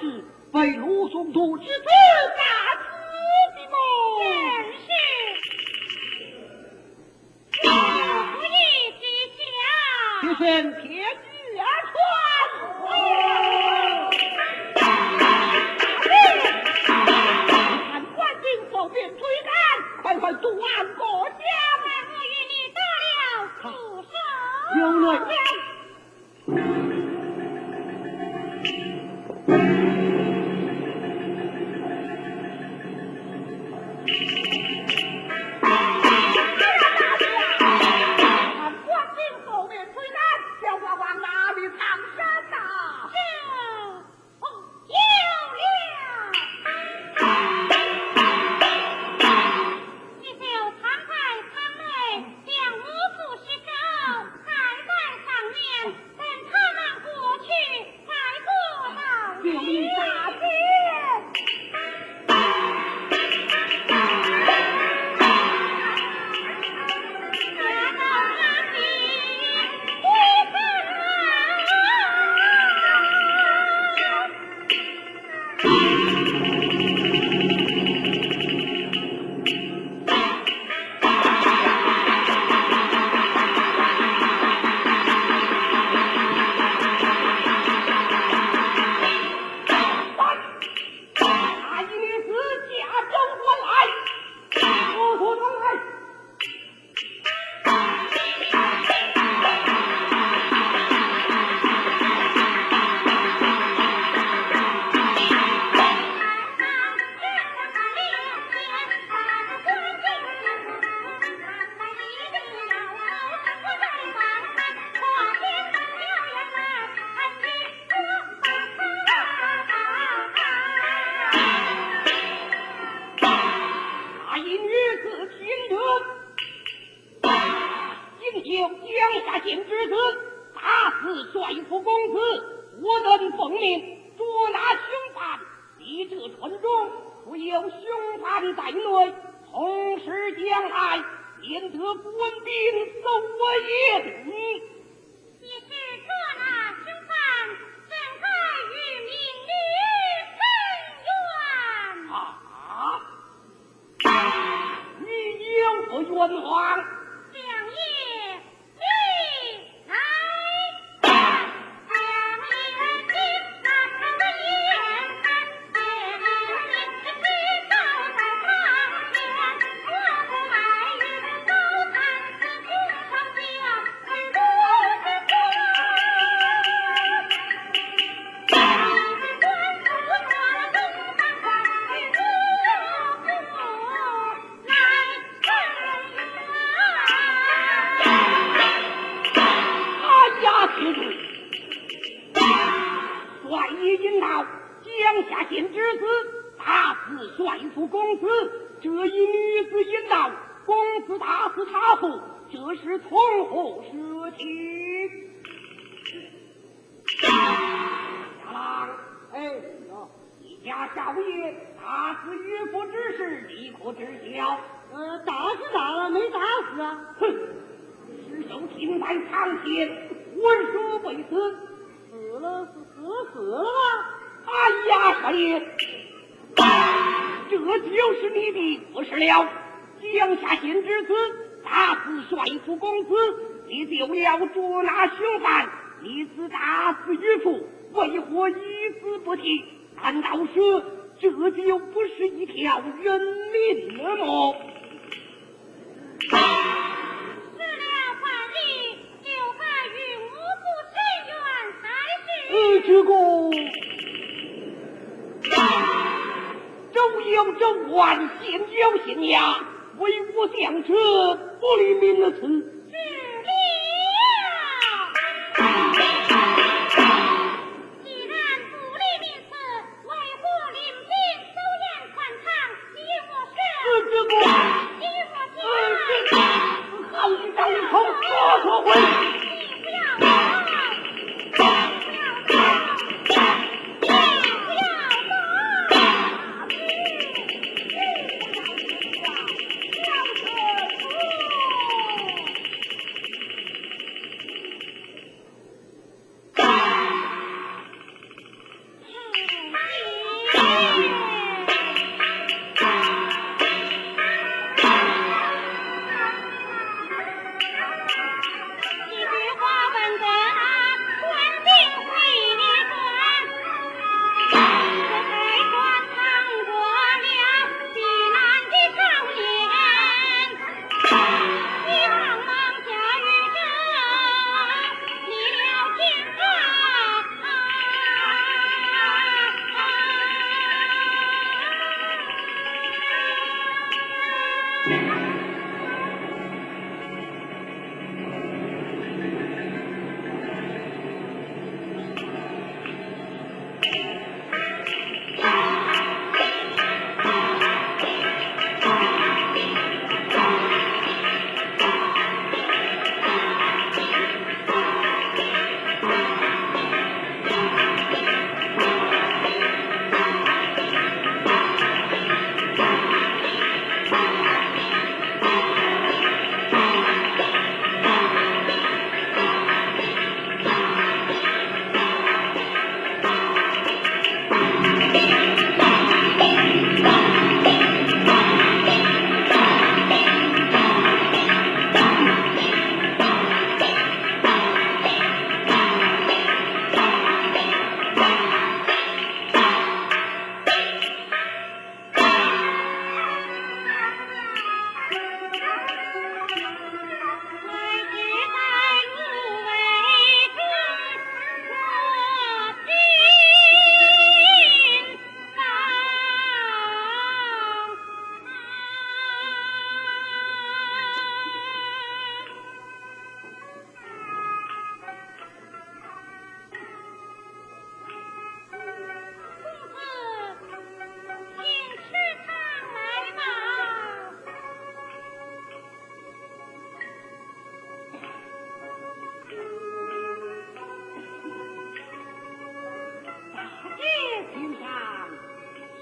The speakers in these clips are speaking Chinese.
是被陆松图之子打死的么？ 正是。不义之下， 提升铁骑而传。看官兵后边追赶，快快断过江。 我与你得了出手。 有了。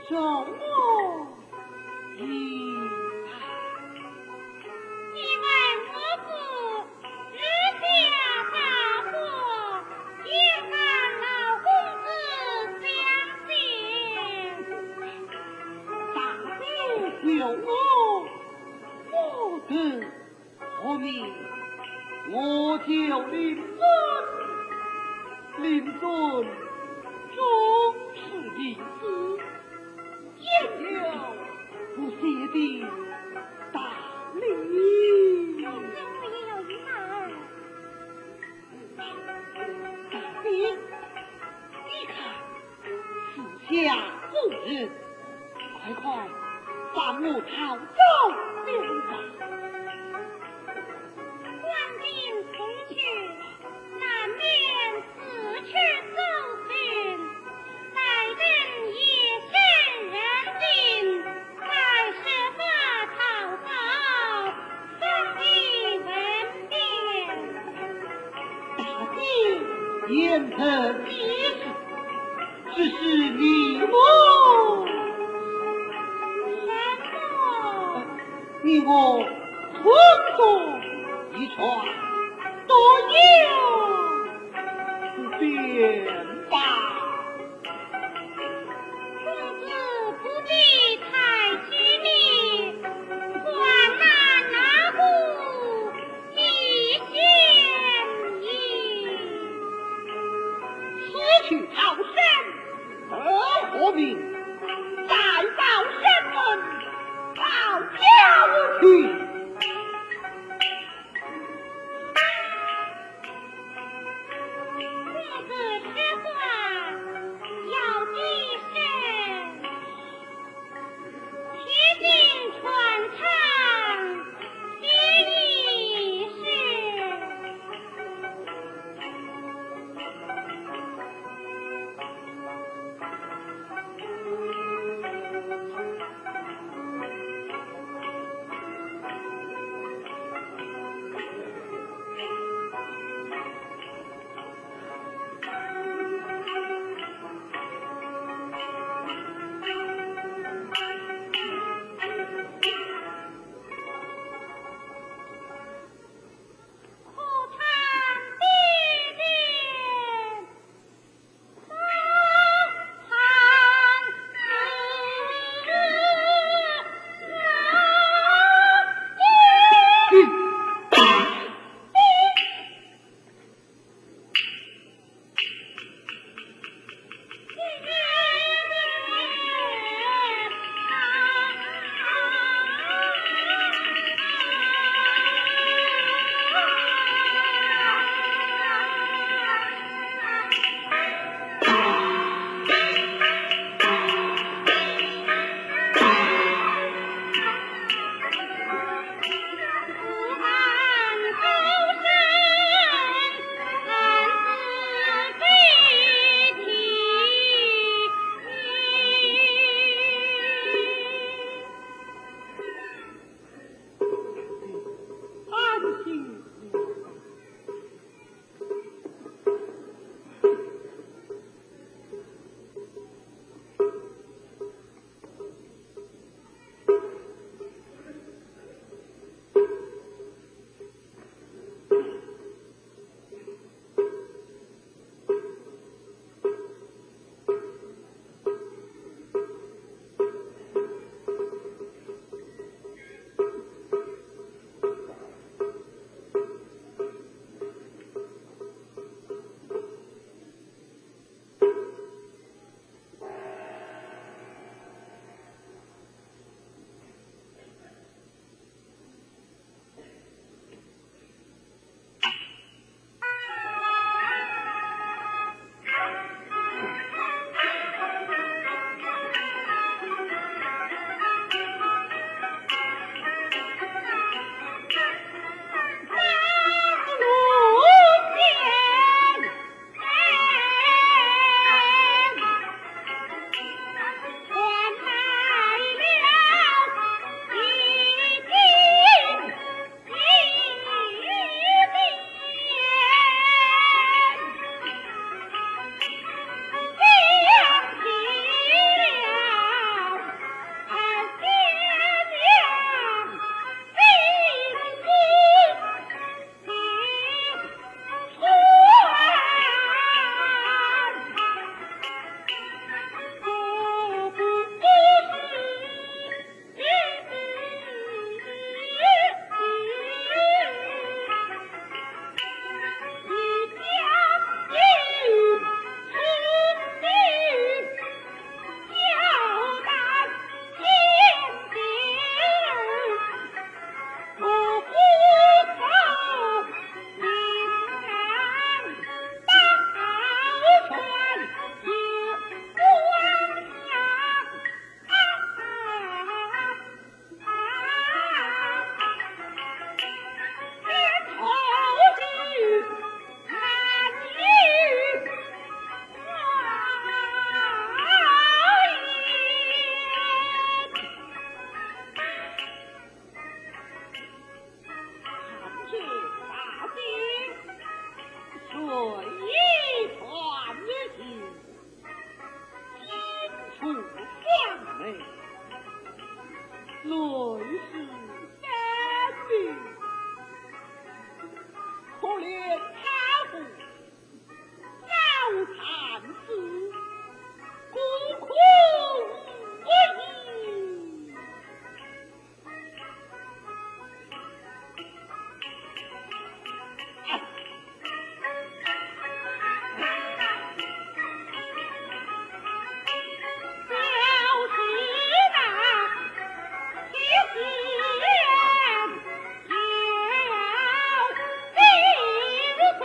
什么意？ 因为我父日下大祸，应赶老公子相见。 大姐救我，我得何命？我就令尊终是一死，也有不谢的大礼。 我也有一难。 大姐，你看四下无人，快帮我逃走了吧！ 官兵出去，难免四处搜寻，待等夜深人静，才设法逃走，生意文便。 大姐言曾一事，只是你我。你我同坐一船，多有便吧。 公子不必太拘泥，关南那户一线矣。 此去逃生，得何名？再到山门，讨家去。 公子吃话要谨慎，铁镜穿肠须一试。 出双眉，论是三命，可怜他父早惨死，孤苦无依。 也要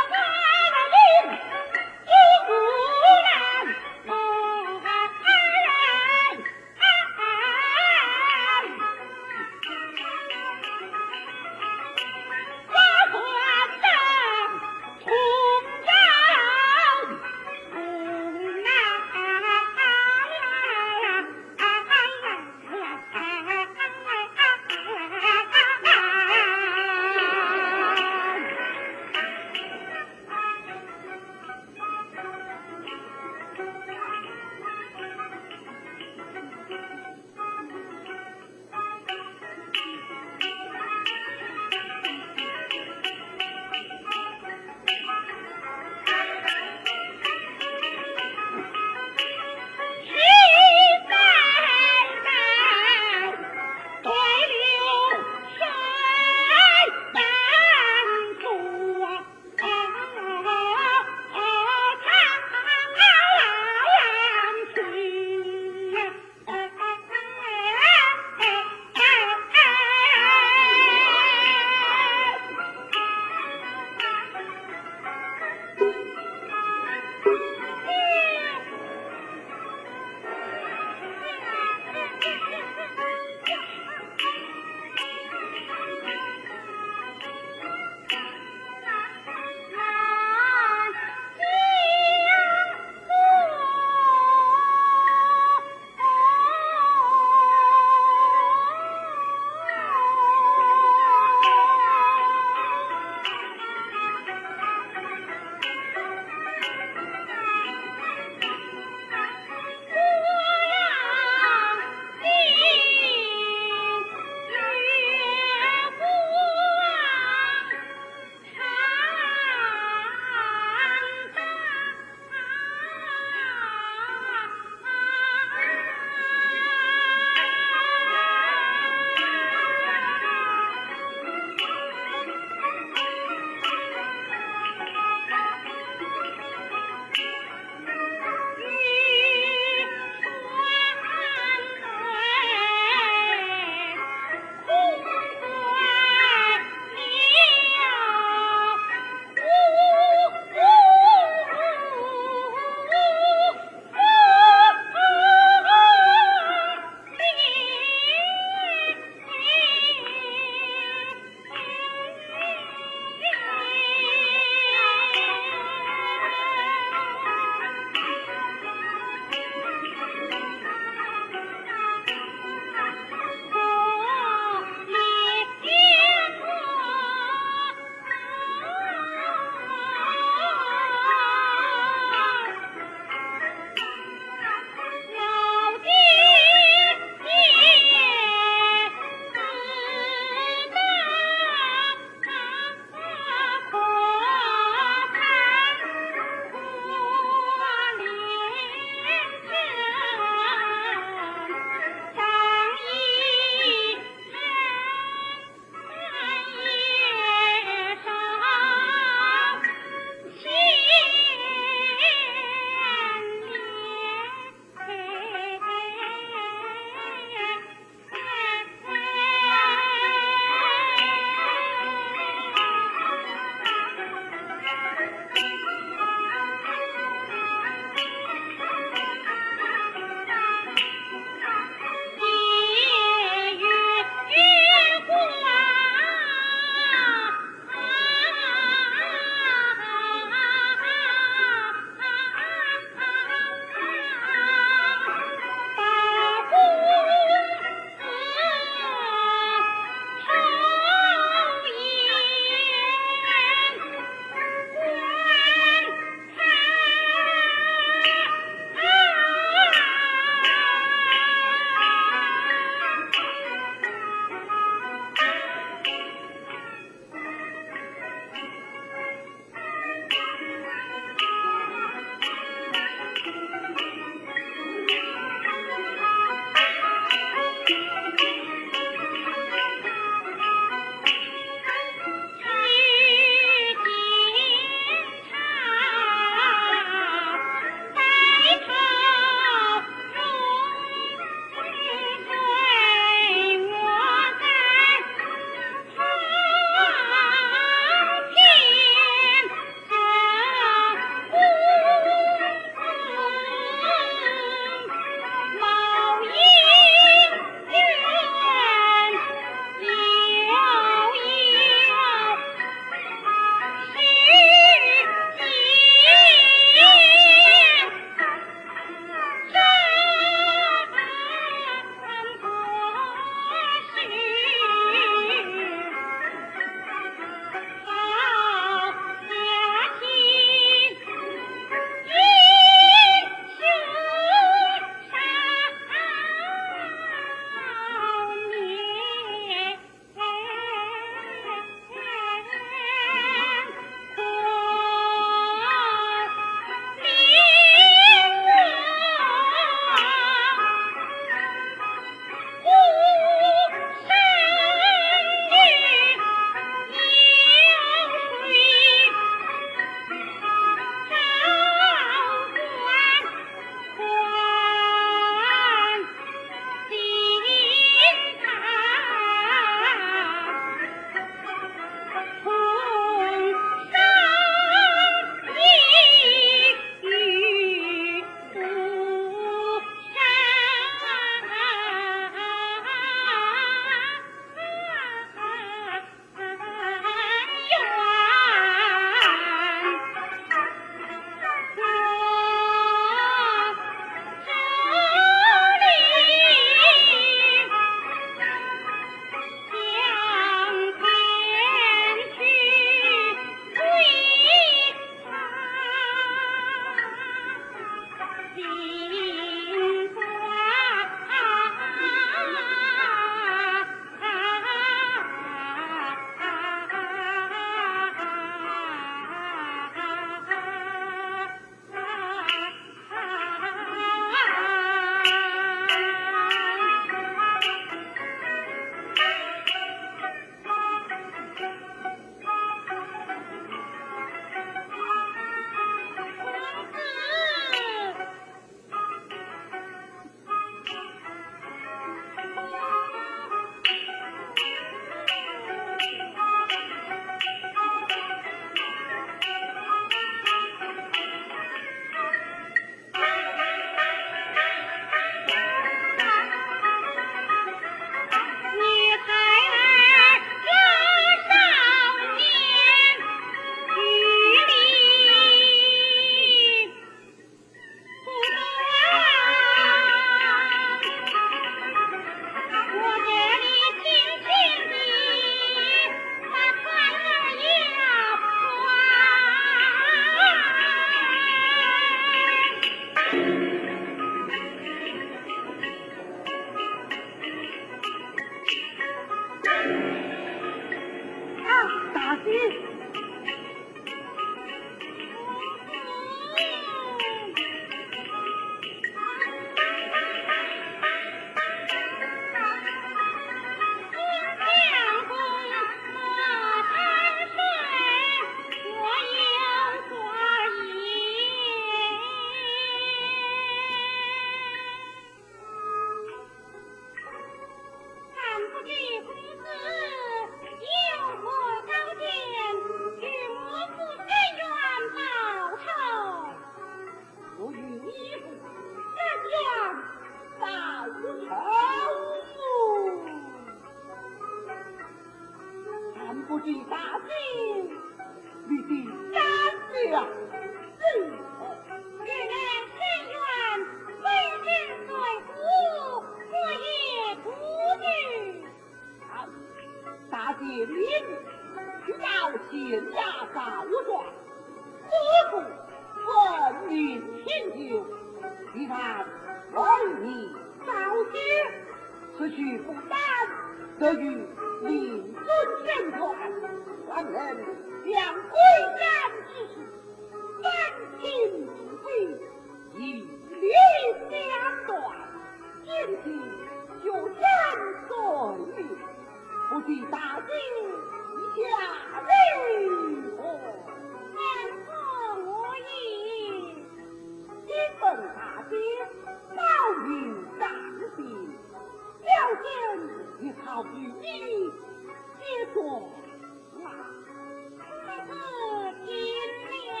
不知大惊，你的胆量如何？ 原来深渊本身罪福，我也不知。 好，大姐领去到县衙告状，何故闻名请求？你看为你造血，此去不但得与令尊神传，还能将归然之事三清之际，一律相断，今天就身罪孽，不知大姐意下如何？ 难可我也。 请问大姐早已长病，小姐也好与你结果啊。 可听了。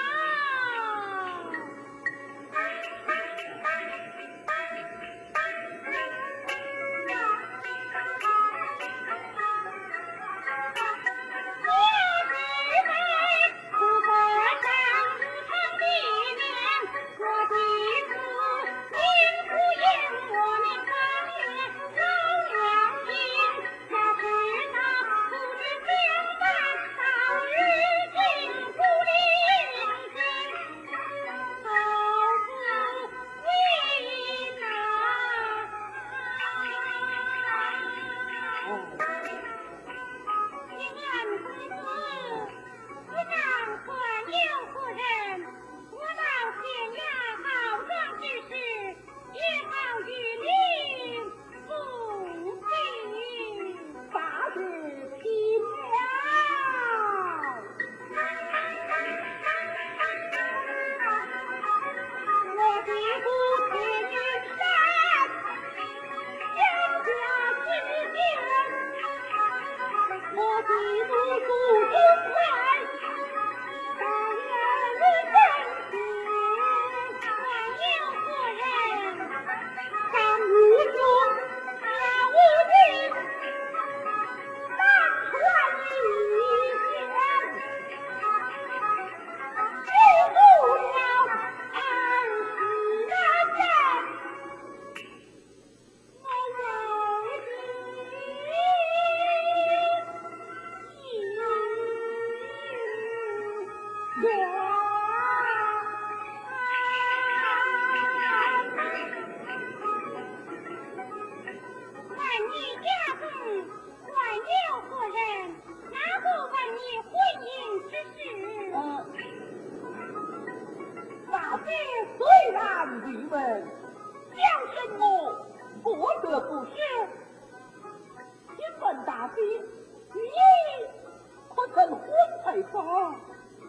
虽然郁闷，讲什么不得不说。请问大姐，你可曾婚配否？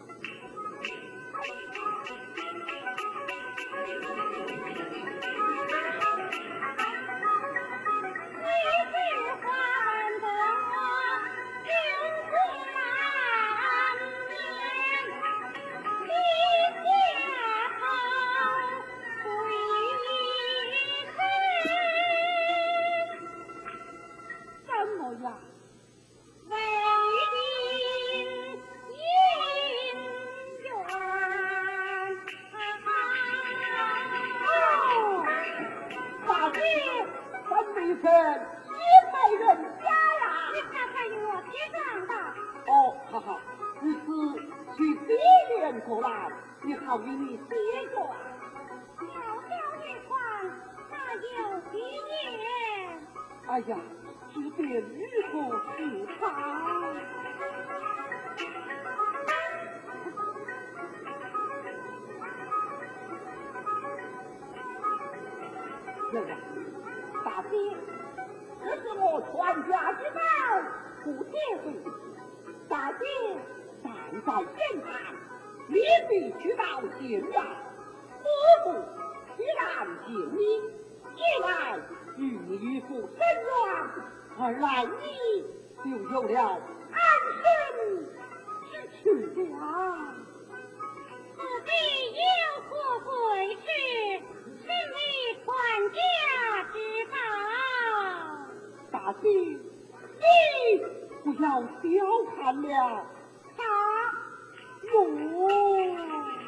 过来，你好与你结果。 小小一床，哪有几言？ 哎呀，这便如何是好？对呀，大姐，这是我传家之宝，不接受。大姐站在前台，你必须到现在，何不虽然见你，一来与你与父生冤，二来你就有了安身之处了。 此地有何贵事？是你传家之宝。 大姐，你不要小看了他哟。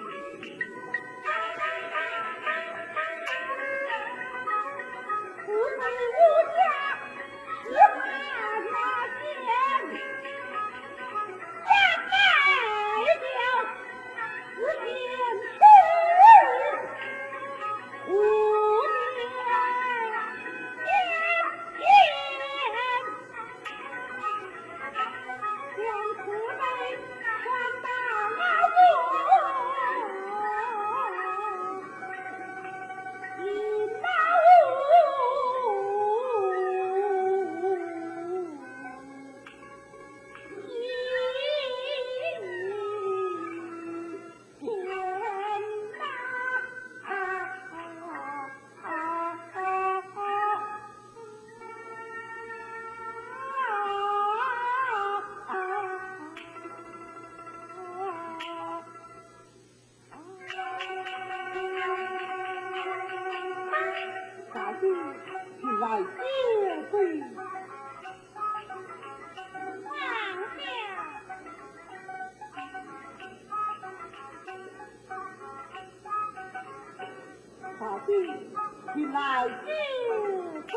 请来接罪。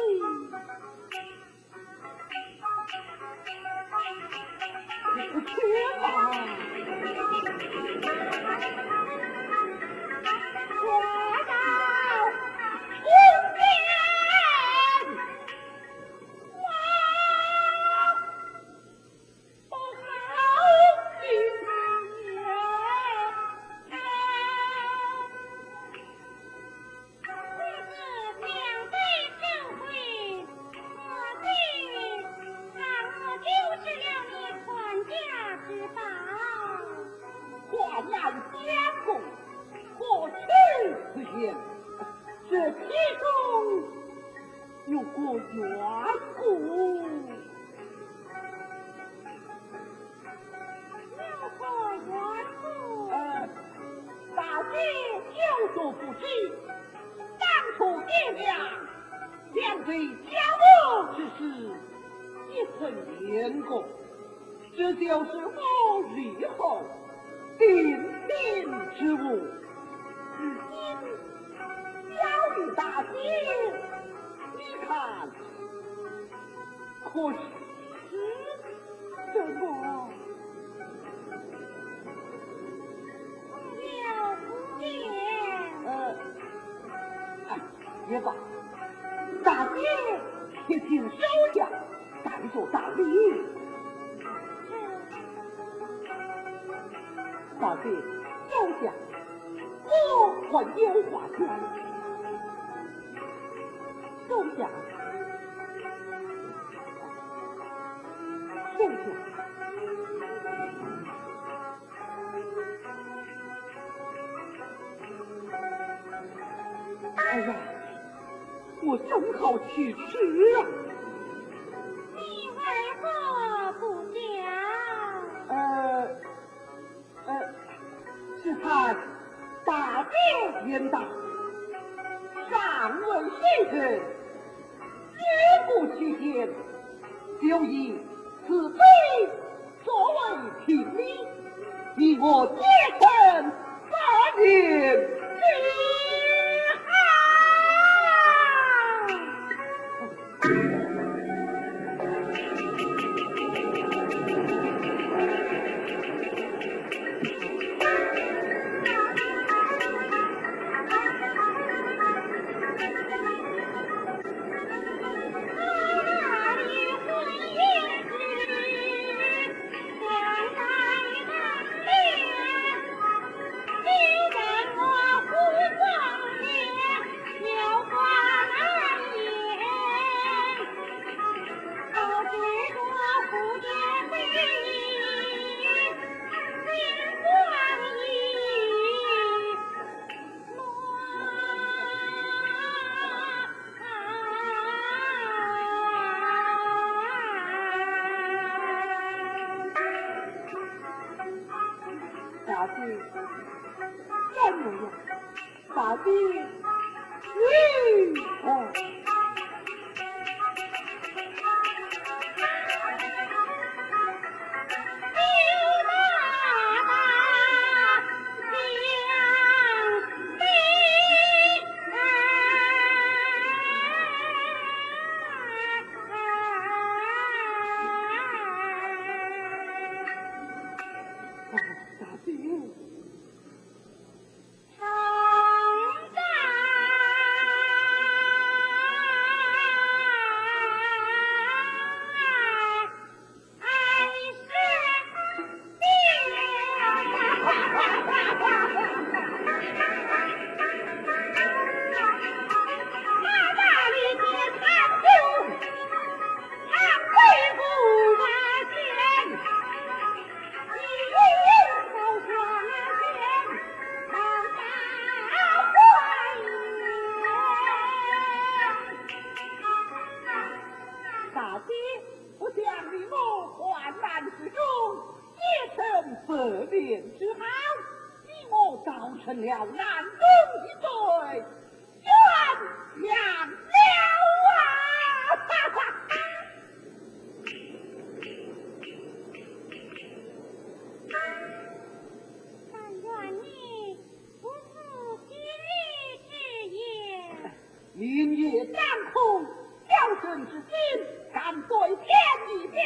去吧。这其中有个缘故，大姐有所不知，当初爹娘两对家务之事也曾言过，这就是我日后定定之物。如今交与大姐，你看可是什么？ 了不见。 也罢，大姐且请收下，当作道理。大姐收下，我还有话讲。收下，收下。哎呀，我正好去吃啊！ 你为何不讲？ 是看大姐言道，上问先生，绝不欺骗，就以此非作为评理，以我竭诚发言之。大姐，怎么样？大姐， 成了难中一罪，冤枉了啊！哈哈。 但愿你不负昔日之言。 明月当空，孝顺之心，敢对天地表。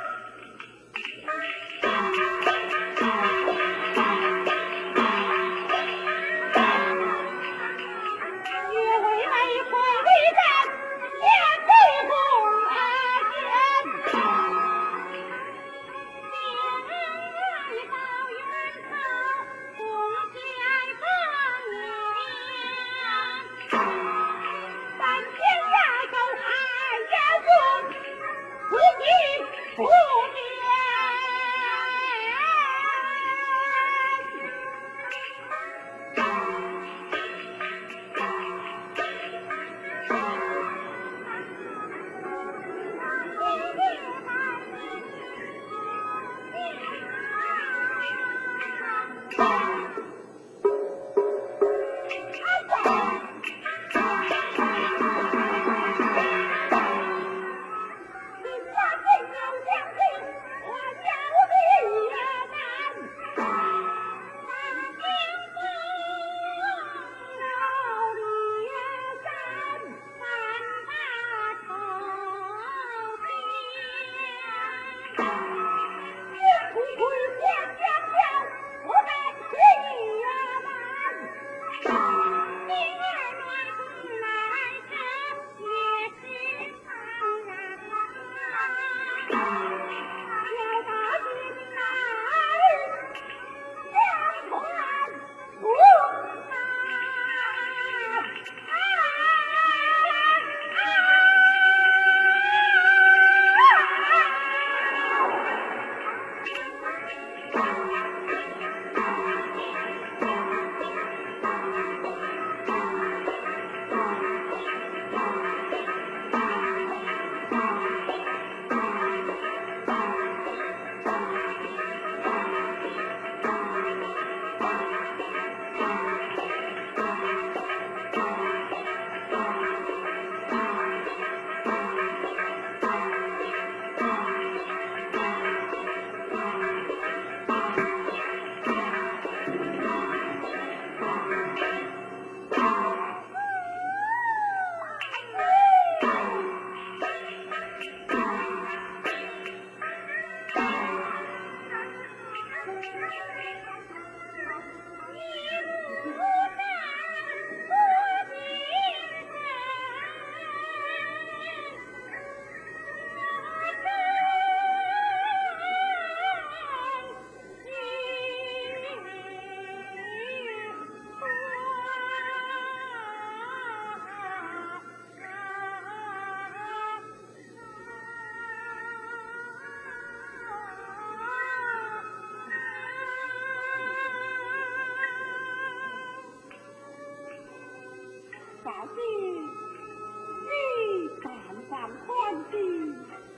大姐，你但放宽心，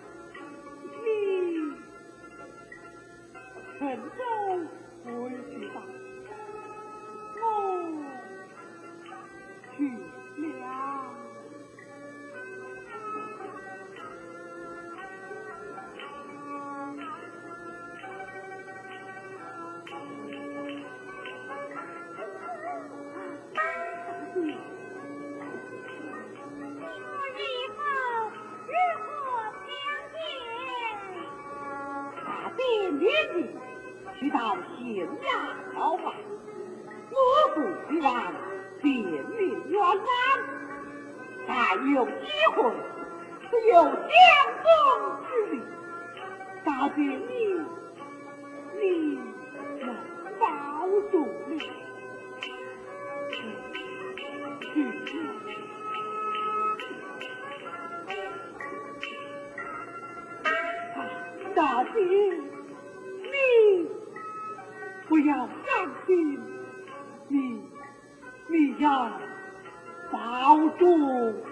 你沉舟回去吧，我去了。去到县衙讨伐，我不希望便民冤枉，再有机会，只有相逢之力。大姐你要保重了。大姐，你不要伤心，你要保重了。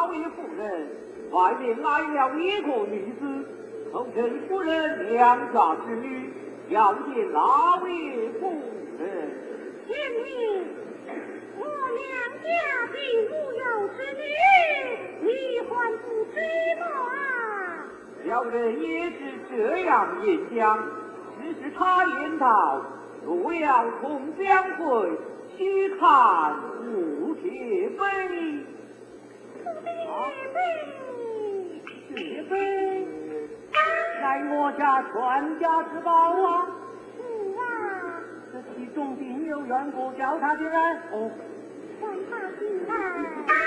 位夫人，外面来了一个女子，口称夫人娘家之女，要见哪位夫人？ 请你，我娘家并无有之女，你还不知吗？ 小人也是这样言讲，只是他言道，若要同相会，须看五铁碑。铁碑，乃我家传家之宝啊！ 是啊， 这其中定有缘故，叫他进来。哦， 让他进来。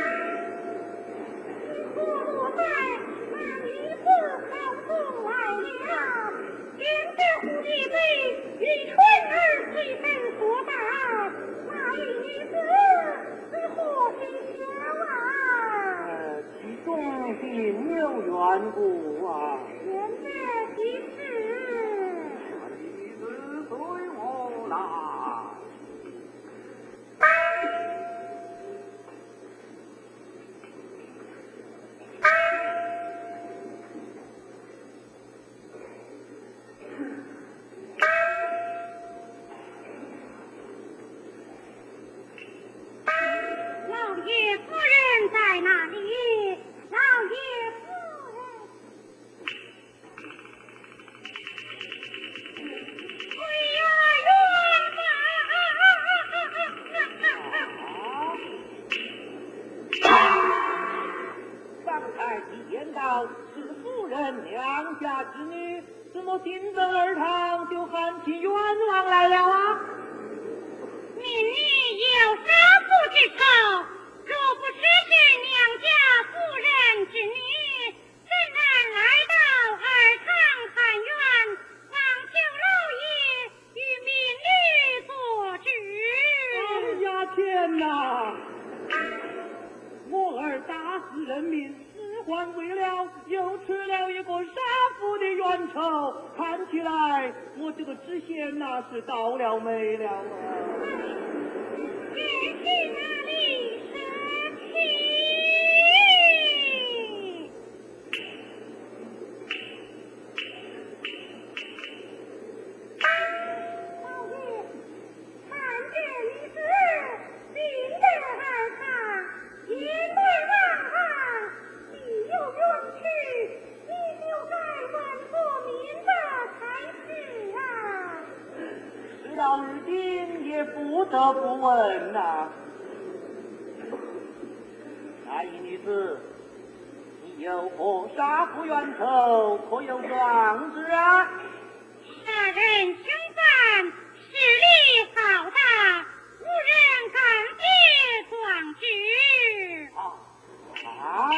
你活落在那女子口中来了，见这蝴蝶杯与春儿随身所带，那位女子是何许小啊？ 其中定有缘故啊！ 现在即是。 女子随我来。 老爷夫人在哪里？老爷夫人。哎呀， 刚才见到是夫人娘家之女，怎么进得儿堂就喊起冤枉来了啊？ 民女有杀父之仇，若不是娘家夫人之女，怎然来到儿堂喊冤，望求老爷与民女所知。 哎呀天哪！我儿打死人命，死还为了，又吃了一个杀父的冤仇，看起来我这个知县那是倒了霉了啊！ 人去哪里舍弃？老爷，看这女子进得儿堂，言对望行，必有冤屈，你就该问过明白才是啊！ 事到如今也不得不问呐、那一女子，你有何杀父冤仇，可有状之啊？ 杀人凶犯，势力浩大，无人敢接状之。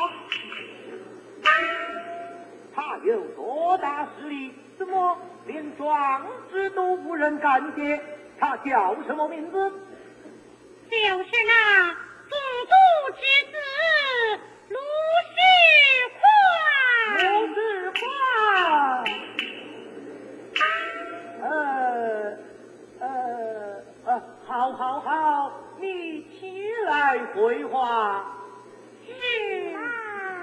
他有多大势力？怎么连状之都无人敢接？他叫什么名字？ 就是那总督之子卢世宽。 卢世宽。好，你起来回话。 是啊。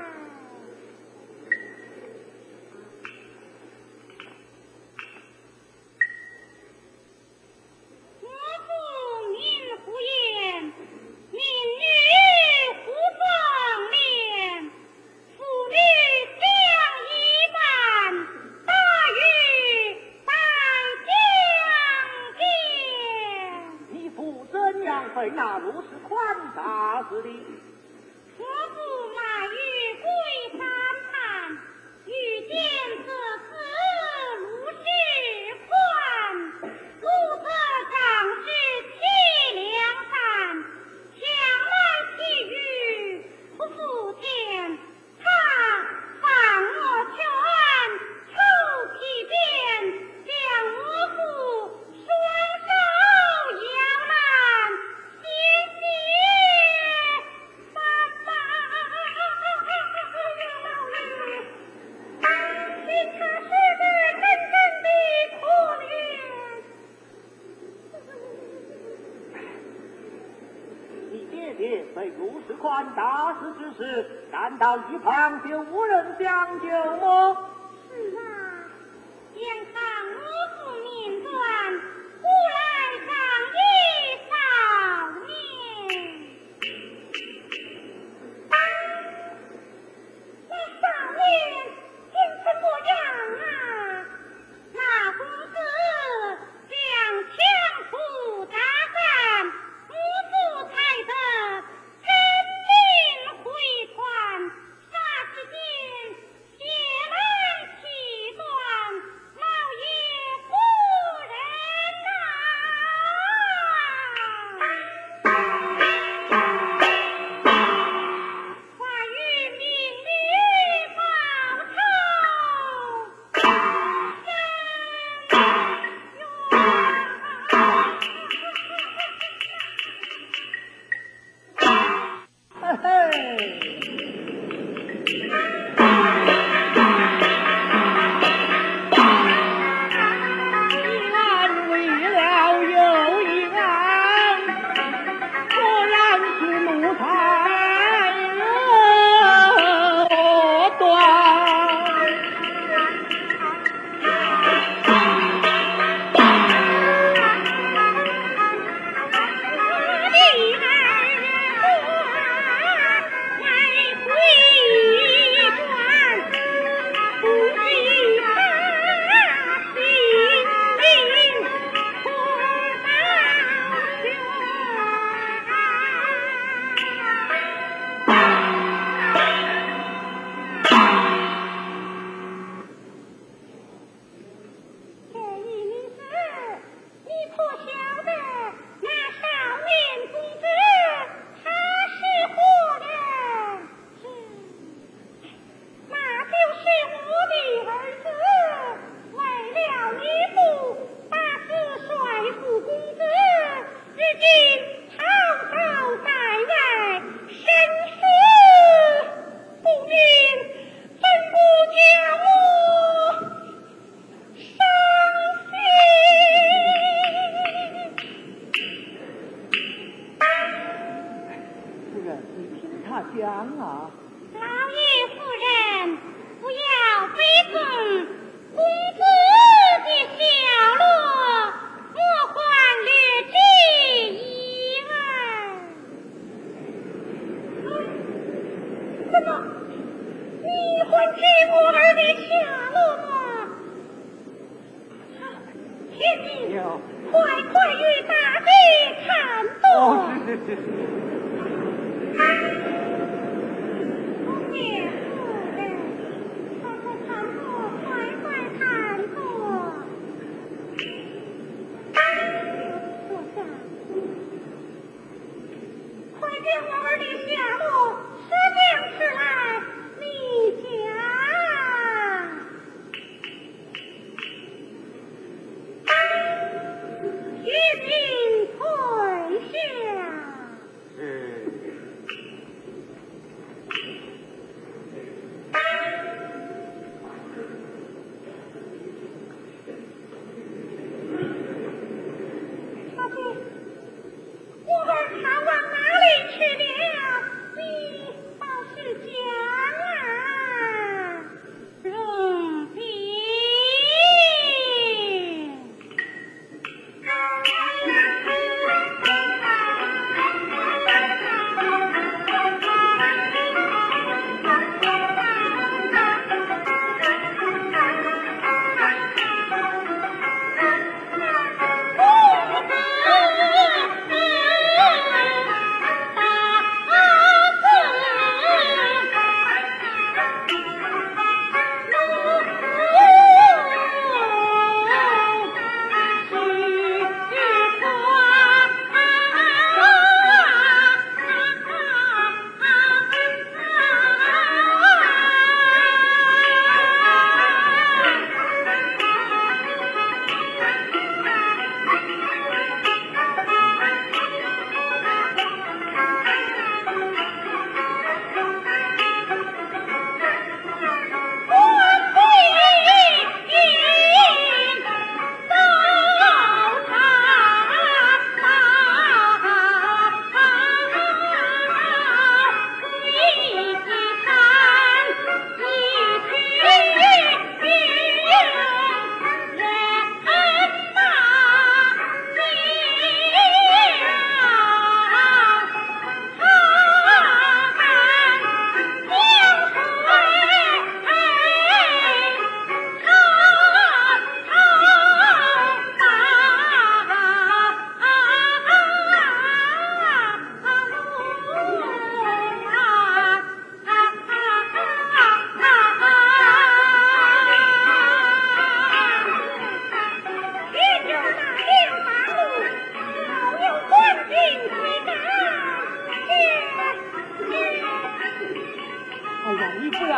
我父您胡言，民女胡壮烈，父女相依伴，大狱拜将见。 你父怎样被那卢世宽打死的？ 我父那日归三探，遇见此子卢世宽，卢则长是凄凉山，强来其余不复见。他犯我权，抽皮鞭，将我父双手摇烂，鲜血斑斑。老爷， 姐姐虽如此宽大事之事，难道一旁就无人相救吗？ 是啊，两旁我父面断，古来仗义少年。那少年竟是模样啊！那公子将强夫大战，母父才得真名回传，霎时间血满气断，老爷夫人呐！快与命里报仇！ 嘿嘿。一案为了又一案，果然是怒才恶断。 我儿他往哪里去了？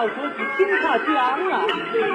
要说起听他讲啊。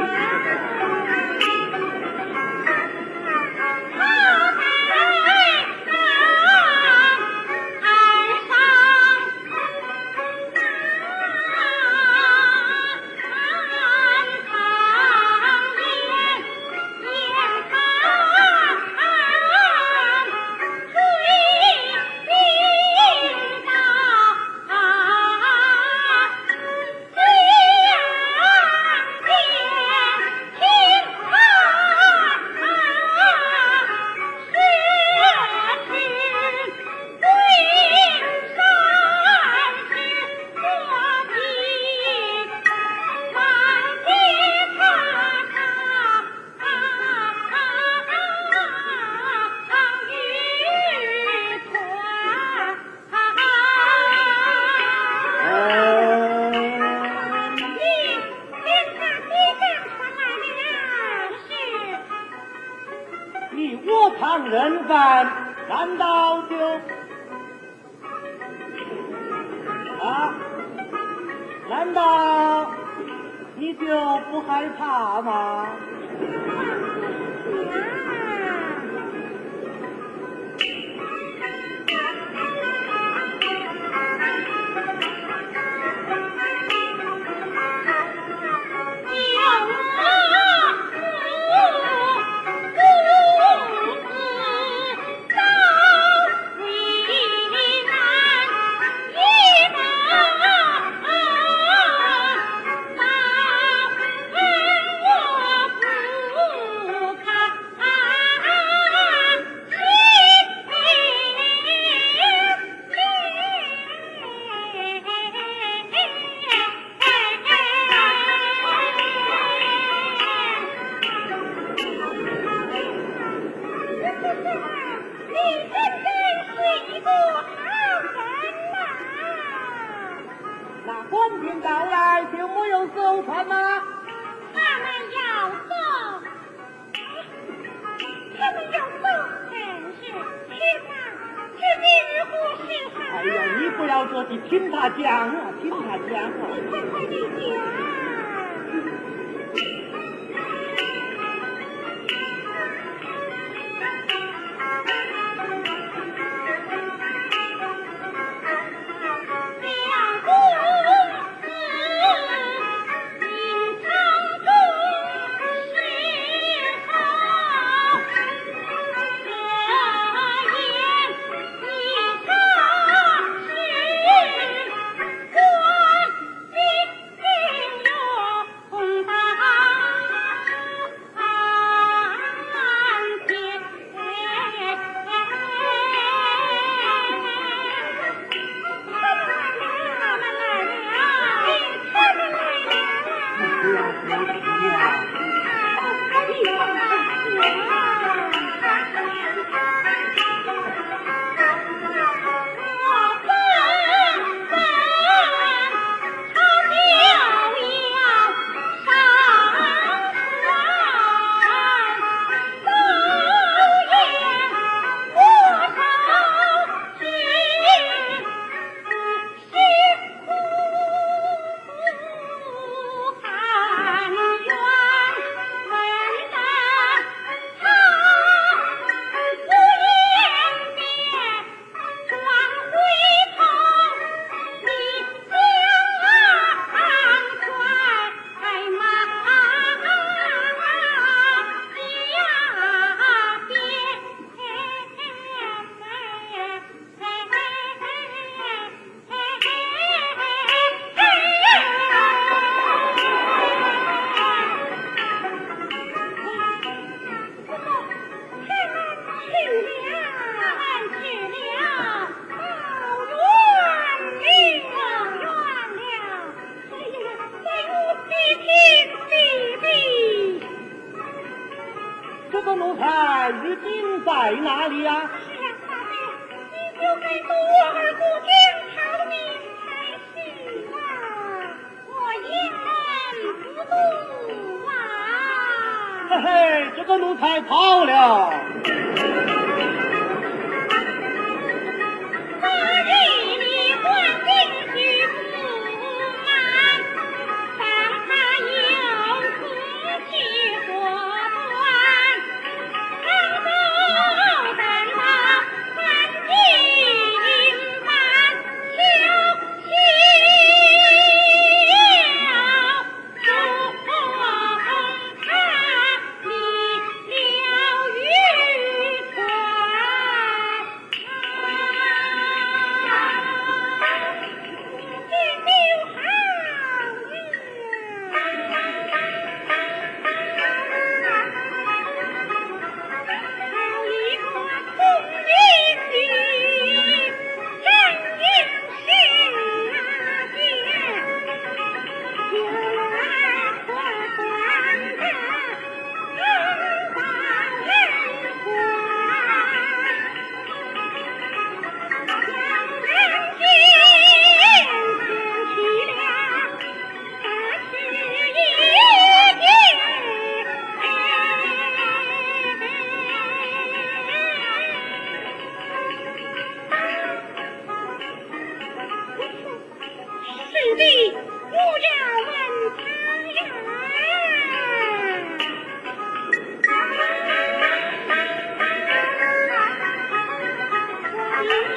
常人犯，难道就难道你就不害怕吗？官兵到来就没有走船吗？ 他们要走，真是去吧，这日不是好。 哎呀，你不要说去听他讲啊，听他讲啊。 你快地讲。 这个奴才如今在哪里呀？ 是呀，大哥，你就该多儿不讲他的名才是啊！我一人不渡啊！ 嘿嘿，这个奴才跑了。 昨日你还进去不满，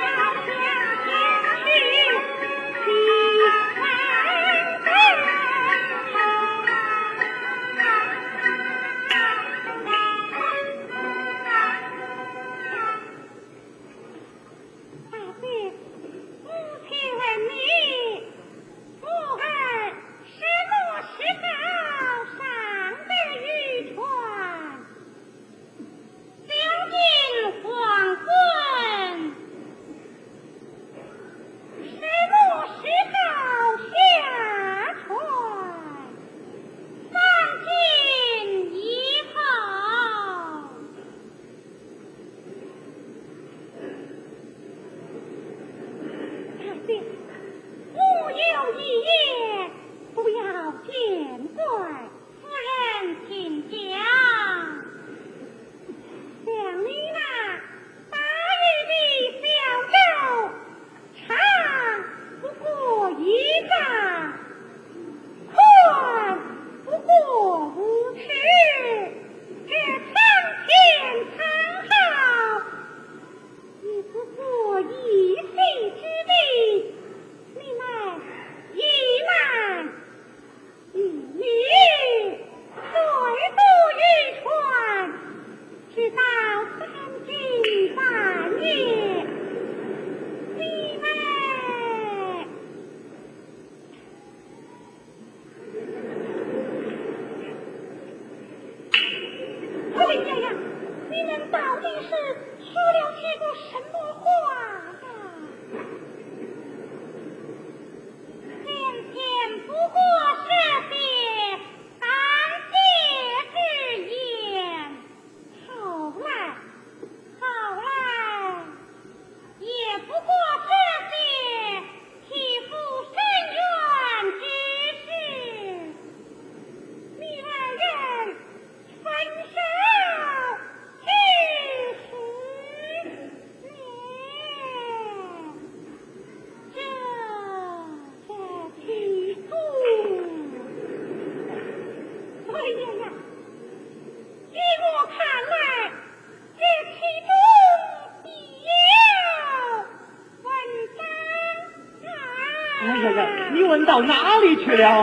你问到哪里去了？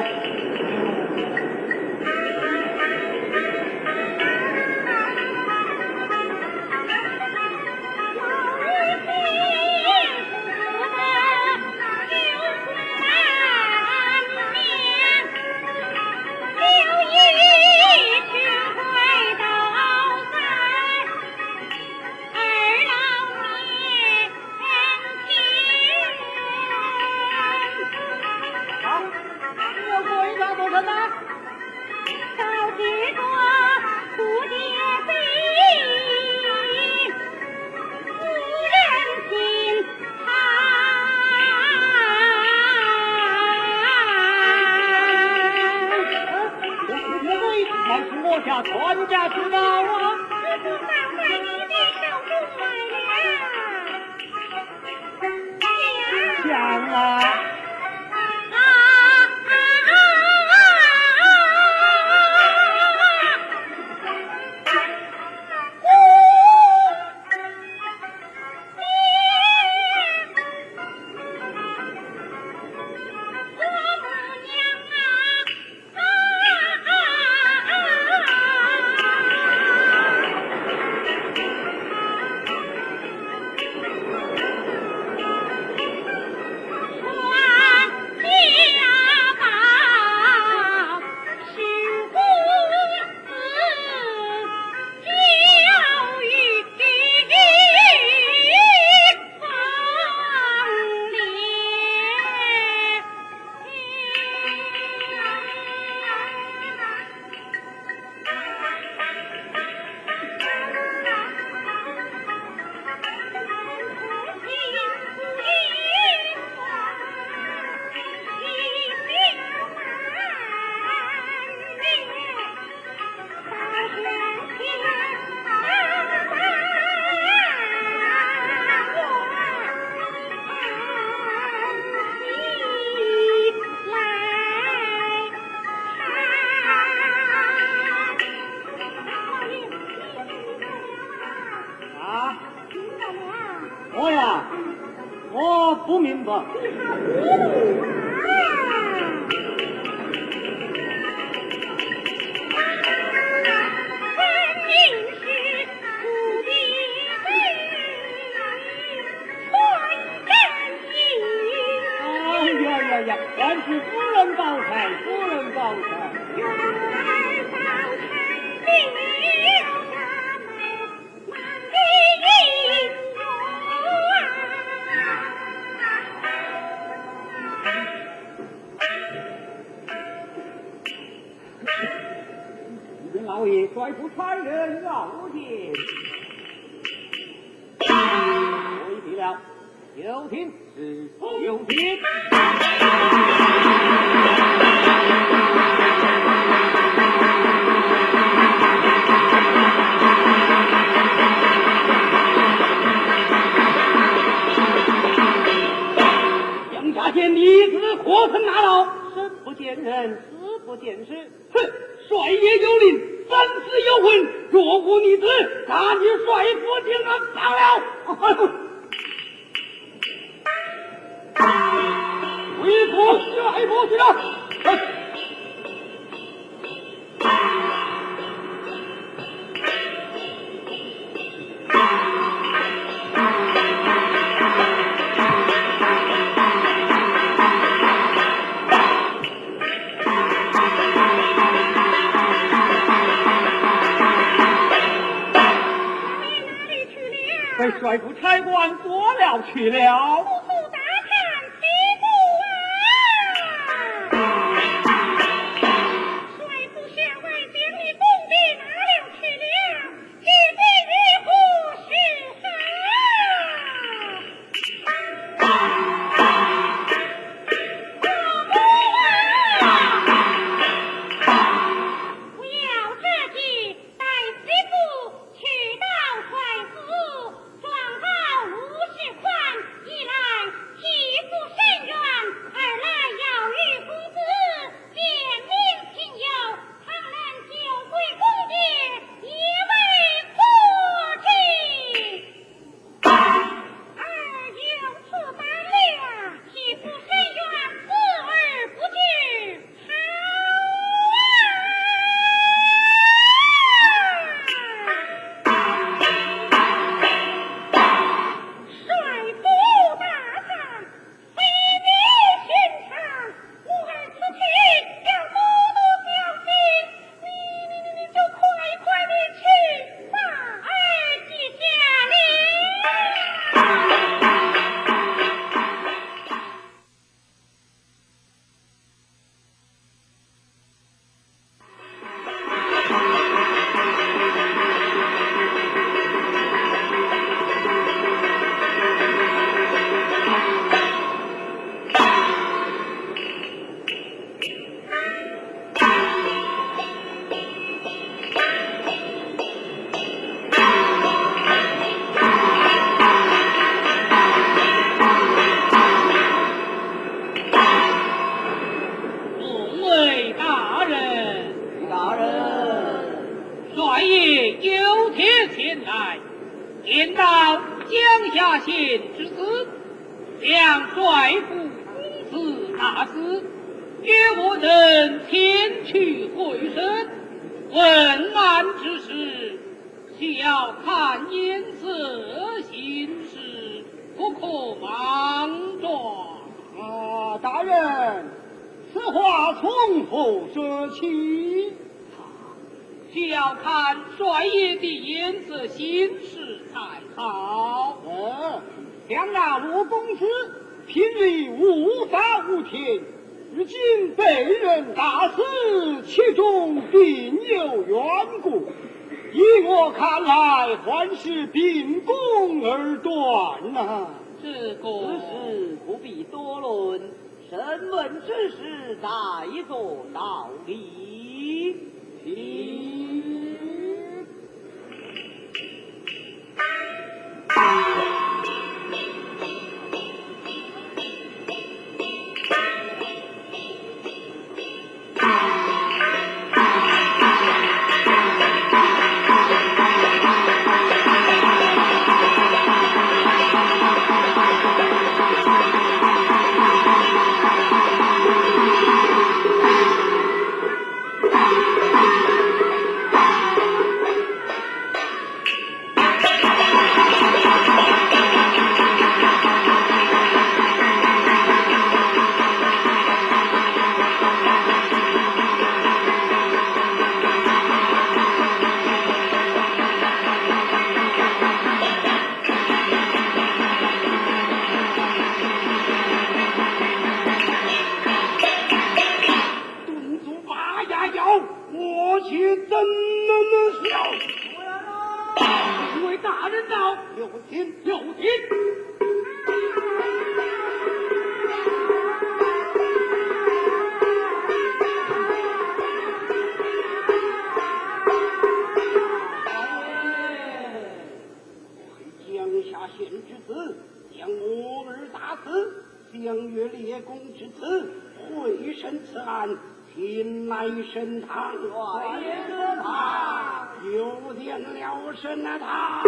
全家知道啊， 师傅早在你的手中来了。 想啊。 说我不明白。万是夫人高才，夫人高才。老爷率部差人要见，回避了。有听是有听。杨家见女子可曾拿牢？生不见人，死不见尸。哼！帅爷有令，三思有魂。若无女子，那你帅府定安丧了。为父帅府去了。被帅府差官捉了去了。见到江夏县之子，将帅府公子大事，约我等前去会审。问案之事，需要看颜色行事，不可莽撞。 大人，此话从何说起？ 需要看帅爷的颜色行事才好。 想那陆公子平日无法无天，如今被人大死，其中必有缘故。依我看来，还是秉公而断呐。 这事不必多论，审问之时再做道理。 有请有请。江夏县之子，将我儿大死，相约列公之子，会审此案，前来审堂。 来审堂， 有见了审堂。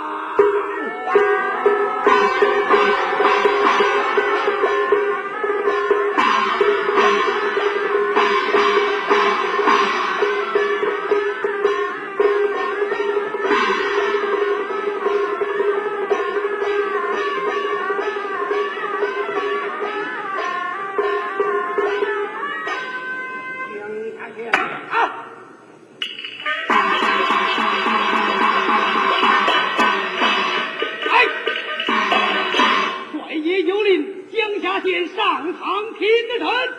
上堂听得成。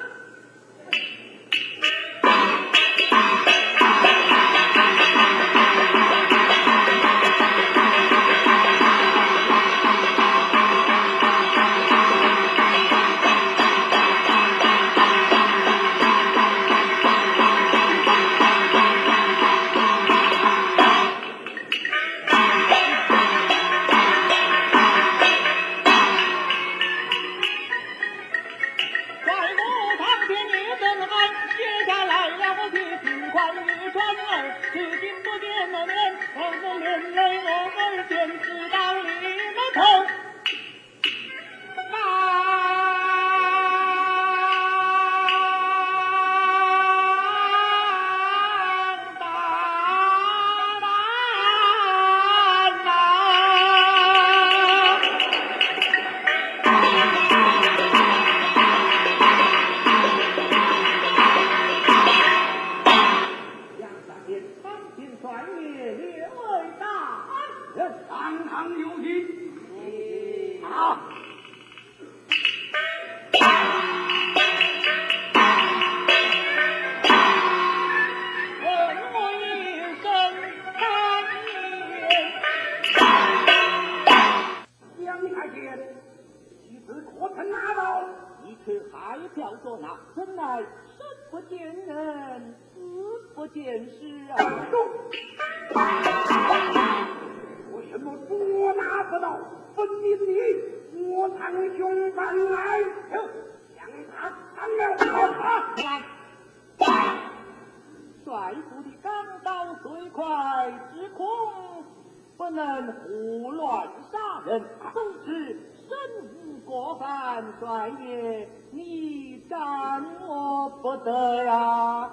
帅府的钢刀虽快，只恐不能胡乱杀人，总之身无过犯，帅爷你斩我不得呀！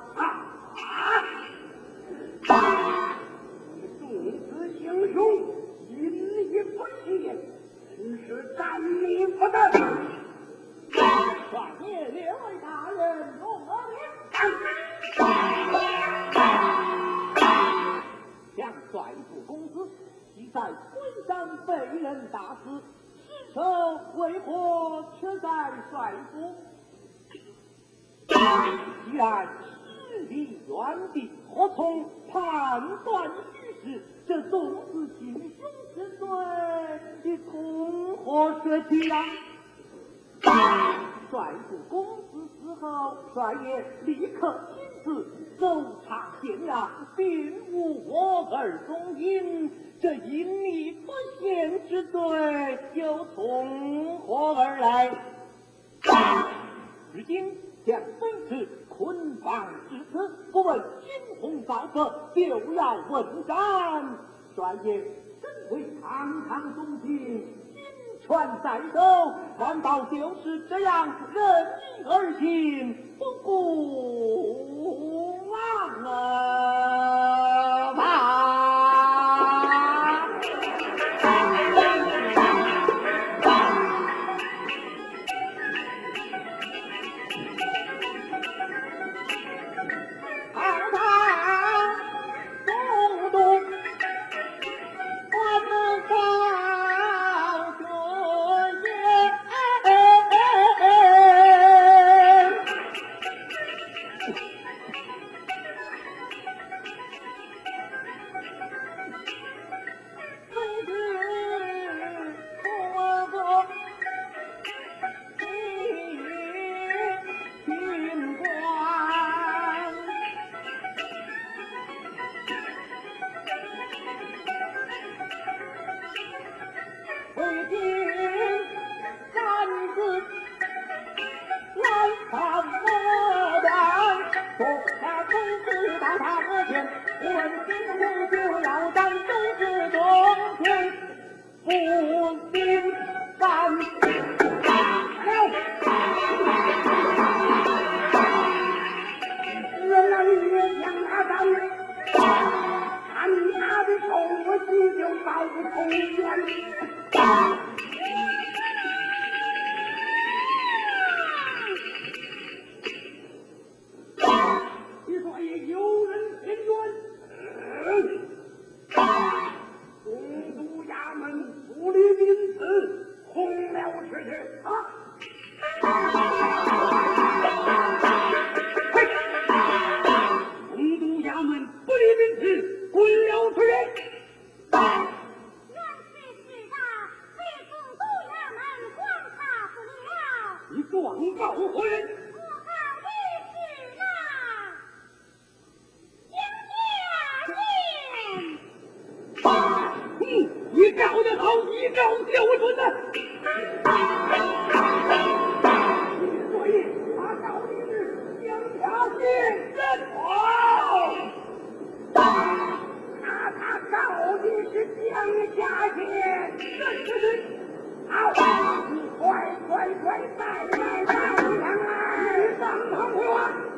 众子行凶，因义不信，真是斩你不得。 帅爷，列位大人，容我将帅府公子即在昆山被人打死，尸首为何却在帅府？既然实力远敌，何从判断虚实？这纵子行凶之罪，你从何说起呀？帅府公子死后，帅爷立刻亲自搜查县衙，并无我儿踪影，这因你不贤之罪又从何而来？如今将本次捆绑至此，不问惊鸿造色，就要问斩。帅爷身为堂堂宗亲，权在手，难道就是这样任意而行，不顾啊吧？堂堂中都官方作业。 状告婚。 我好的是那江家见。 你告得好，一告就准呐！所以他告你是江家县人王，他告你是江家县人。好，你快再来上来，上堂回话。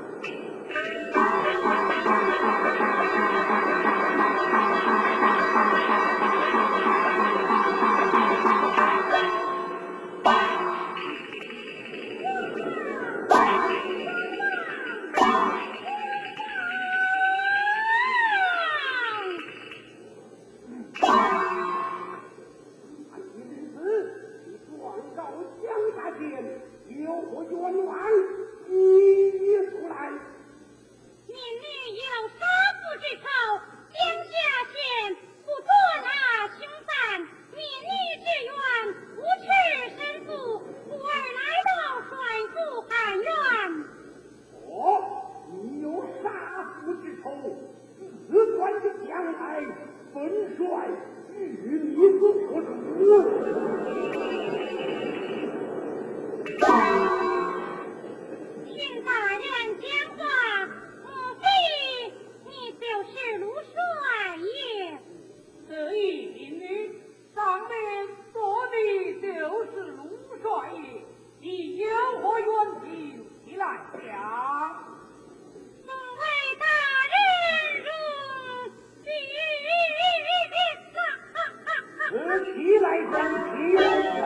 有何冤枉，一一诉来。 民女有杀父之仇，江家县不捉拿凶犯，民女之冤无耻申诉，故而来到帅府喊冤。 哦，你有杀父之仇，自管的将来本帅与你所处。 听大人讲话，莫非你就是卢帅爷？ 这一民女上面说的就是卢帅爷，你有何冤情？你来讲。 众位大人如起来讲，起来讲。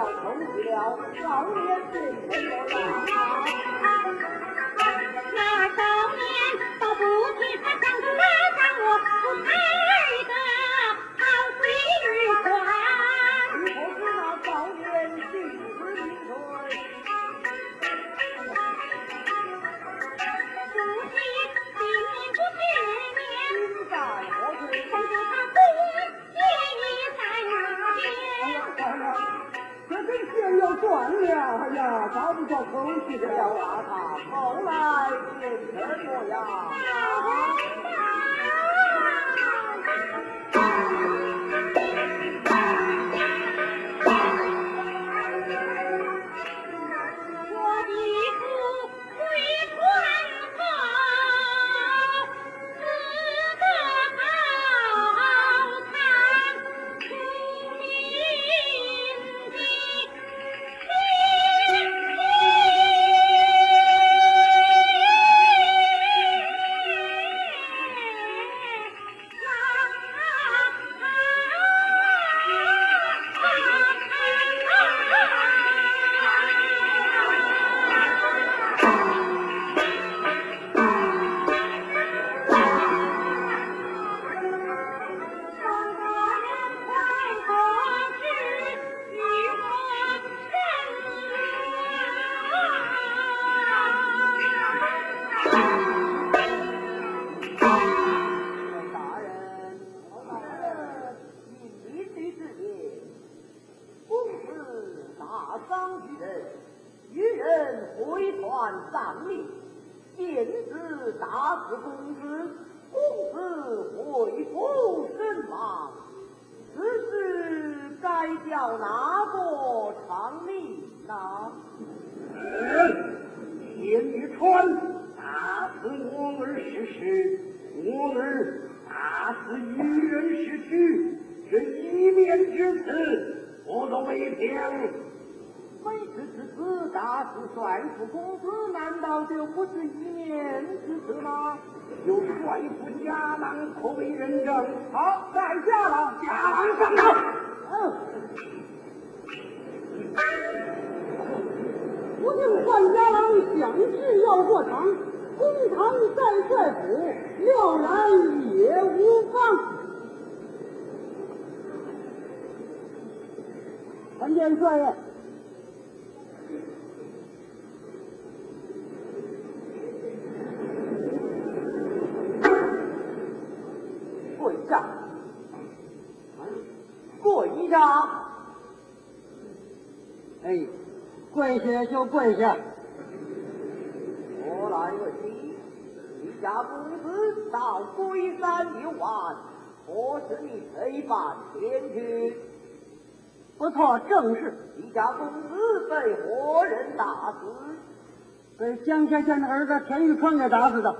空去了，少年变成了呀。 那少年倒不提他上头拉上我，不才的好水日船。 你可知那少年姓氏名谁？ 不知今年不知年， 今在何处？ 曾知他公爷在哪边？ 这根线要断了，哎呀，找不着口去要了。 把他后来变什么呀？ 我的父会传好，死得好看出名的丧礼，见子大事公之，公子回府身亡，此事该叫哪个偿命呢？ 田玉川打死我儿失事，我儿打死渔人失去，这一面之词，我都未平。 非此之子大肆帅府公子，难道就不是一面之词吗？ 有帅府家郎可为人证。好，在家郎，家郎上堂。 我听范家郎想事要过堂，公堂在帅府，料然也无妨。参见帅爷。 跪下，跪下！ 哎，跪下就跪下。 我来问你，你家公子到龟山游玩，何时你陪伴前去？ 不错，正是。 你家公子被何人打死？ 被江先生的儿子田玉川给打死的。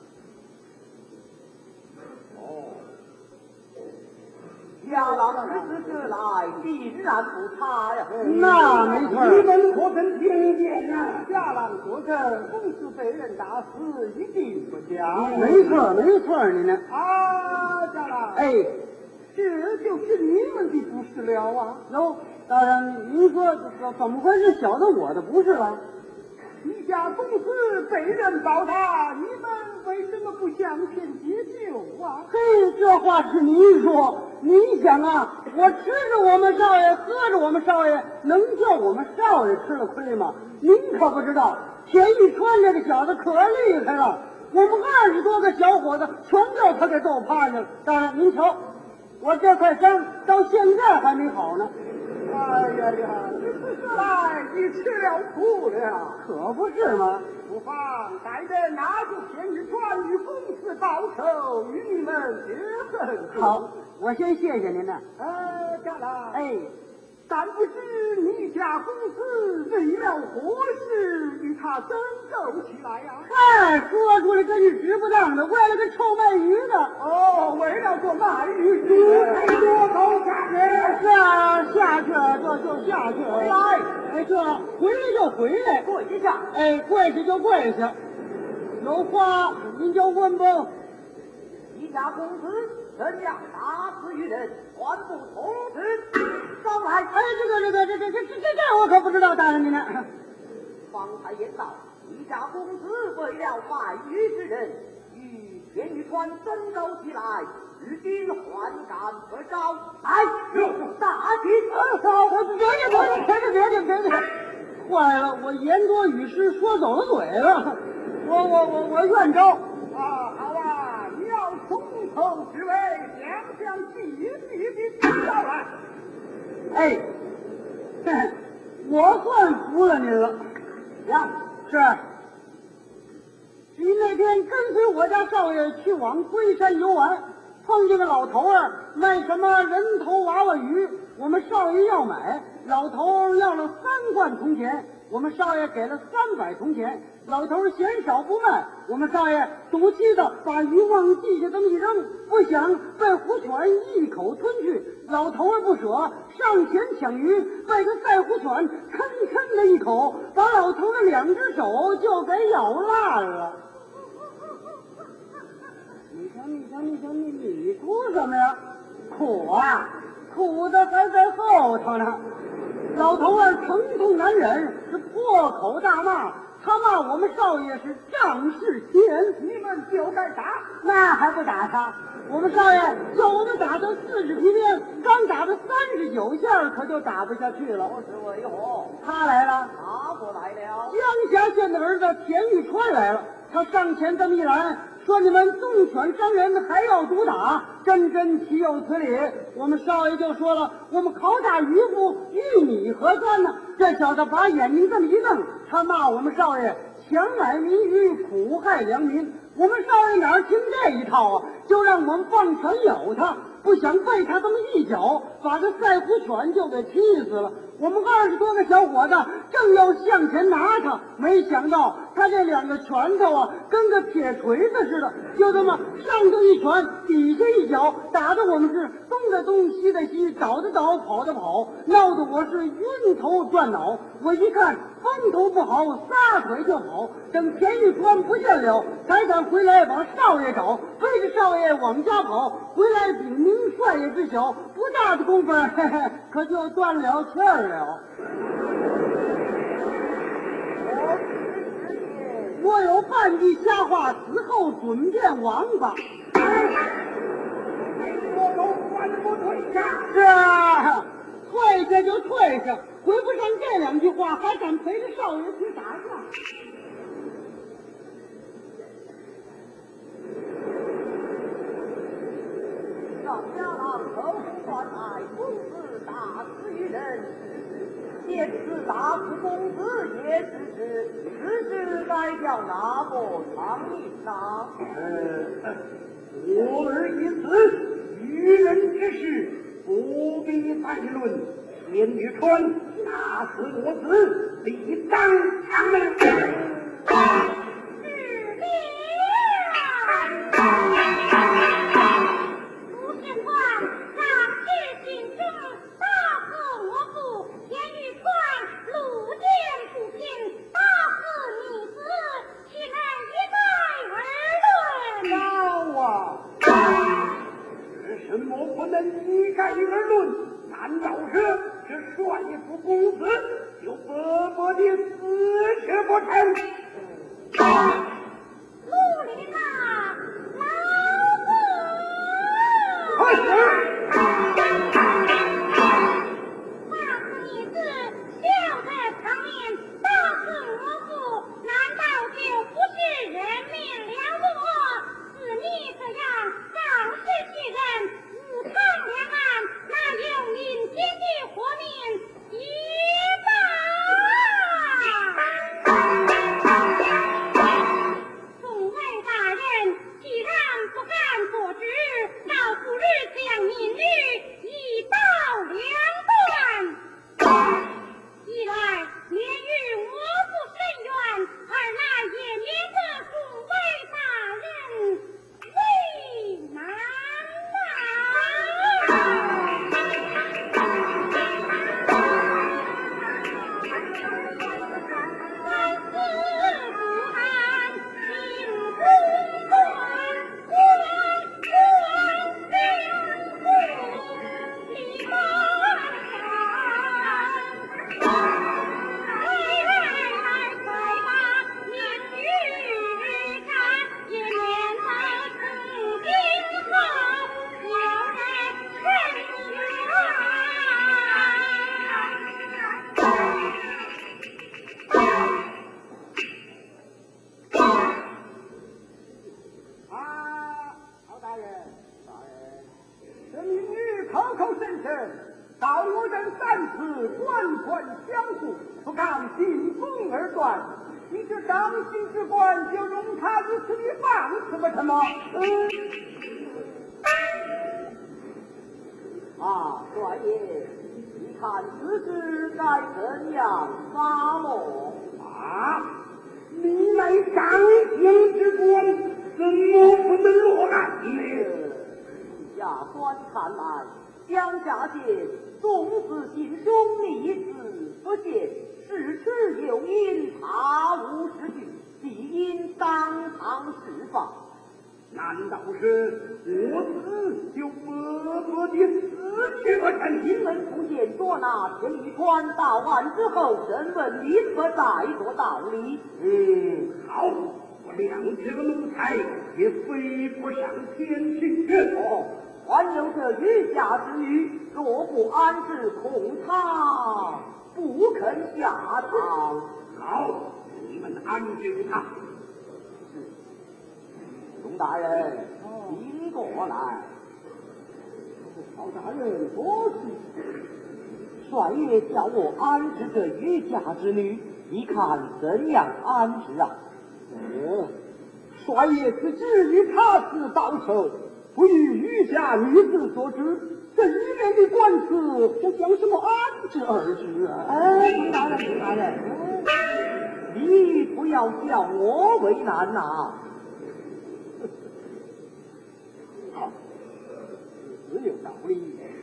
家郎此时来，定然不差呀。 那没错。 你们可曾听见呀？ 家郎说这公子被人打死，一定不假。没错，没错，你呢？ 啊，家郎， 哎， 这就是你们的不是了啊！ 哟，大人，您说怎么会是晓得我的不是了？ 你家公子被人报答，你们为什么不向前解救啊？ 嘿，这话是您说。您想啊，我吃着我们少爷，喝着我们少爷，能叫我们少爷吃了亏吗？您可不知道，田玉川这个小子可厉害了，我们20多个小伙子全叫他给揍趴下了。大人，您瞧，我这块伤到现在还没好呢。 哎呀呀，来，你吃了苦了， 可不是吗？ 不妨带人拿住田玉川与公子报仇，与你们决胜。 好，我先谢谢您呢。 家郎， 哎， 但不知你家公子为了何事与他争斗起来呀？ 嗨，说出来真是值不当的，为了个臭卖鱼的。 哦，为了个卖鱼，猪才多高下去。 是啊，下去这就下去。 来， 哎，这回来就回来， 跪下！ 哎，跪下就跪下。有话您就问吧。 你家公子怎样打死于人，全部通知上来。 哎，这我可不知道，大人您呢？ 方才言道，一家公子为了卖鱼之人，与田玉川争斗起来，如今还敢而招？哎，大吉！ 别！坏了，我言多语失，说走了嘴了。我愿招。 啊，好啊，你要从头至尾详细的交来。 哎，我算服了您了。 呀， 是。你那天跟随我家少爷去往龟山游玩，碰见个老头儿卖什么人头娃娃鱼，我们少爷要买，老头要了3贯铜钱，我们少爷给了300铜钱，老头嫌少不卖，我们少爷赌气的把鱼往地下这么一扔，不想被虎犬一口吞去，老头儿不舍，上前抢鱼，被个赛虎犬吭吭的一口把老头的2只手就给咬烂了。你哭什么呀？苦啊，苦的还在后头呢。老头儿疼痛难忍，是破口大骂，他骂我们少爷是仗势欺人， 你们就该打， 那还不打他？我们少爷叫我们打到40皮鞭，刚打到39下，可就打不下去了。 我是为何？ 他来了， 哪个来了？ 江霞县的儿子田玉川来了，他上前这么一拦，说你们纵犬伤人还要毒打，真岂有此理！我们少爷就说了，我们拷打渔夫与你何干呢？这小子把眼睛这么一瞪，他骂我们少爷强买民鱼，苦害良民。我们少爷哪听这一套啊，就让我们放拳咬他，不想被他这么一脚，把这赛虎犬就给气死了。我们20多个小伙子正要向前拿他，没想到他这2个拳头啊，跟个铁锤子似的，就这么上头一拳，底下一脚，打得我们是东的东，西的西，倒的倒，跑的跑，闹得我是晕头转脑。我一看风头不好，撒腿就跑。等田玉川不见了，才敢回来往少爷找，背着少爷往家跑。回来禀明帅爷知晓，不大的功夫，可就断了气儿了。我有半句瞎话，死后准变王八。 我都还不退下。 是啊，退下就退下，回不上这2句话，还敢陪着少爷去打架？ 上家郎口中传来，公子打死于人，见此打死公子也只是该叫哪个偿命呐？ 我儿一死，愚人之事不必再论。田玉川打死我子，理当偿命。不能一概而论，难道是这帅府公子就白白的死去不成？ 奴隶啊，老子！ 快死！ 打死你子，孝在旁面；打死我父，难道就不是人命了落？似你这样仗势欺人，武昌两岸，哪有民间的活命一般？ 人，到我等3次官官相护，不敢凭空而断。你这刚性之官，就容他如此的放肆不成吗？ 帅爷，你看此事该怎样发落？ 你乃刚性之官，怎么不能落案呢？ 下官看来，江家县纵使行凶逆子不见，事持有因，查无实据，理应当场释放。 难道是我死就白白的死去不成？ 你们不见捉拿田玉川到案之后，审问你可再做道理。 好，我谅这个奴才也飞不上天去。 还有这余下之女，若不安置，恐他不肯下堂。 好，你们安置他。 龙大人，请过来。 曹大人多事。 帅爷叫我安置这余家之女，你看怎样安置啊？ 帅爷只至于他死报仇，不与余家女子所知，这一连的官司这叫什么安置二字啊？ 龙大人，龙大人，你不要叫我为难呐。 好，只有道理。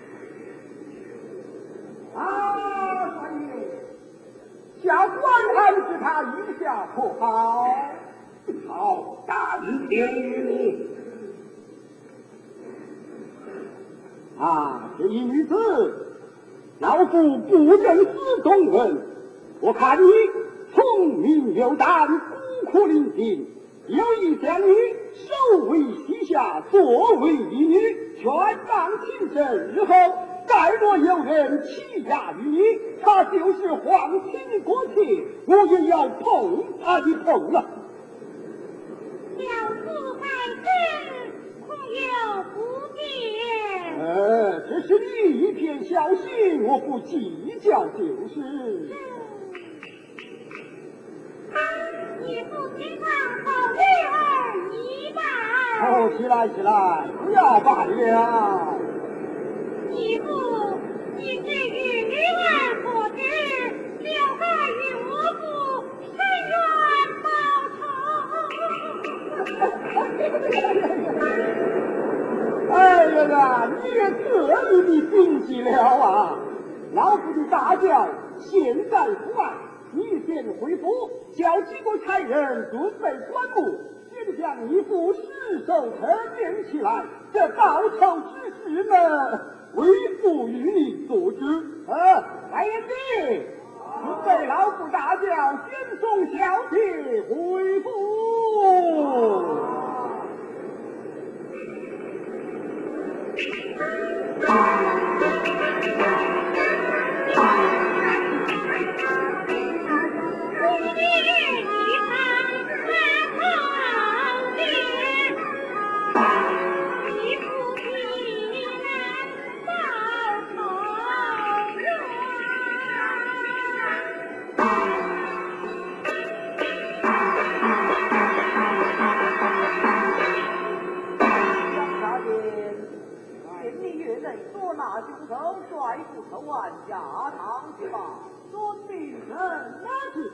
帅爷，下官安置他一下可好？好，感谢于你。这一女子，老夫不认识动人。我看你聪明有胆，孤苦伶仃，有意将你收为膝下，作为义女，全当亲政，日后再若有人欺压于你，他就是皇亲国戚，我也要碰他的头了。 小妇在此，恐有不便。 这是你一片小心，我不计较就是。 义父请堂后女儿一拜。 起来起来，不要拜了。 义父，你是与女儿所知，小孩与我父深冤报仇。你也特意的心急了啊！老夫的大轿现在府外，你先回府，叫几个差人准备棺木，先将义父尸首特建起来。这报仇之事呢，为父与你所知。来人的，准备老夫大轿先送小姐回府。 帅府投案下堂去吧，遵命人拿去。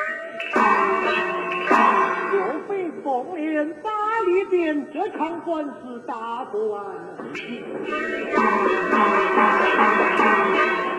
若非奉连大力殿，这场官司打不完。